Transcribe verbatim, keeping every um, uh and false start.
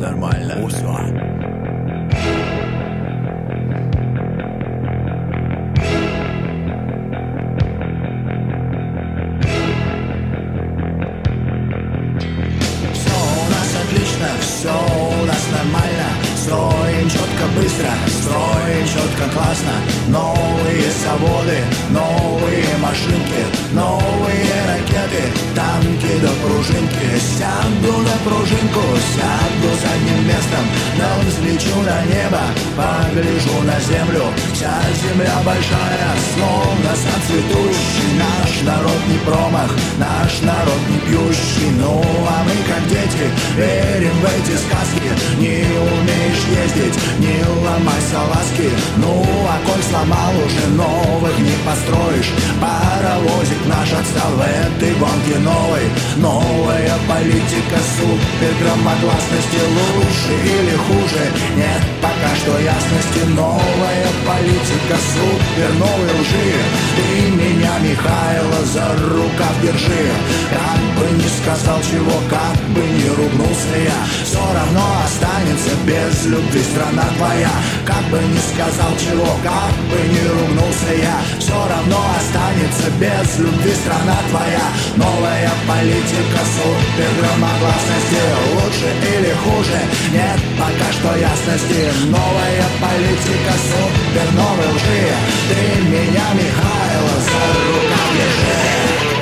нормально. Усё. Все у нас нормально, строим четко, быстро, строим четко, классно. Новые заводы, новые машинки, новые ракеты, танки до пружинки. Сяду на пружинку, сяду задним местом, да взлечу на небо, погляжу на землю. Вся земля большая, словно сад цветущий. Наш народ не промах, наш народ не пьющий. Ну а мы как дети верим в эти сказки. Не умеешь ездить, не ломай салазки. Ну а коль сломал, уже новых не построишь. Паровозик наш отстал в этой гонке новой. Новая политика супер громогласности. Лучше или хуже, нет пока что ясности. Новая политика супер новой лжи. Ты меня, Михайло, за рукав держи. Как бы ни сказал чего, как бы ни ругнулся я, все равно останется без любви страна твоя. Как бы ни сказал чего, как бы ни ругнулся я, все равно останется без любви страна твоя. Новая политика супер громогласности. Лучше или хуже, нет пока что ясности. Новая политика супер новой лжи. Ты меня, Михайло, за рукав держи.